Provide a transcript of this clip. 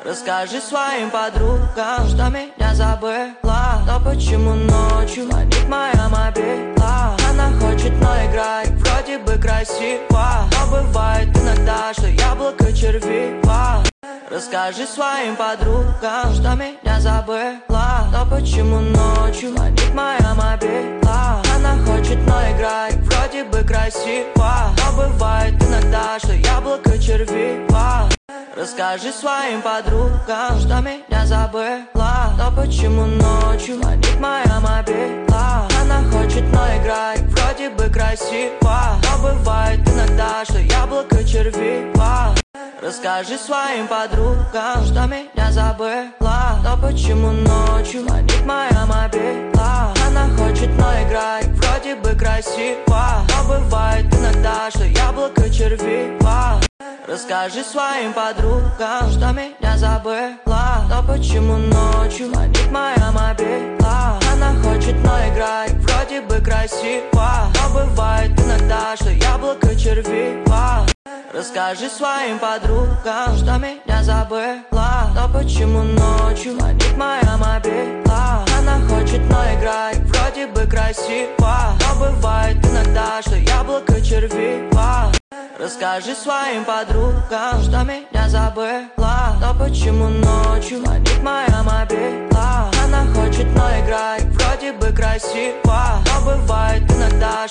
Расскажи своим подругам, что меня забыла. Но почему ночью звонит моя мобила? Она хочет, но играет вроде бы красиво. Но бывает иногда, что яблоко червиво. Расскажи своим подругам, что меня забыла. Но почему ночью звонит моя мобила? Она хочет, но играет вроде бы красиво. Но бывает иногда, что яблоко червиво. Расскажи своим подругам, что меня забыла. Но почему ночью звонит моя мобила? Она хочет, но играет вроде бы красиво. Но бывает иногда, что яблоко червиво. Расскажи своим подругам, что меня забыла. Но почему ночью звонит моя мобила? Она хочет, но играет вроде бы красиво. Но бывает иногда, что яблоко червиво. Расскажи своим подругам, что меня забыла. Но почему ночью звонит моя мобила? Она хочет, но играет вроде бы красиво. Но бывает иногда, что яблоко червиво. Расскажи своим подругам, что меня забыла. Но почему ночью звонит моя мобила? Она хочет, но играет вроде бы красиво. Но бывает иногда, что яблоко червиво. Расскажи своим подругам, что меня забыла. Но почему ночью звонит моя мобила? Она хочет, но играет вроде бы красиво. Но бывает иногда,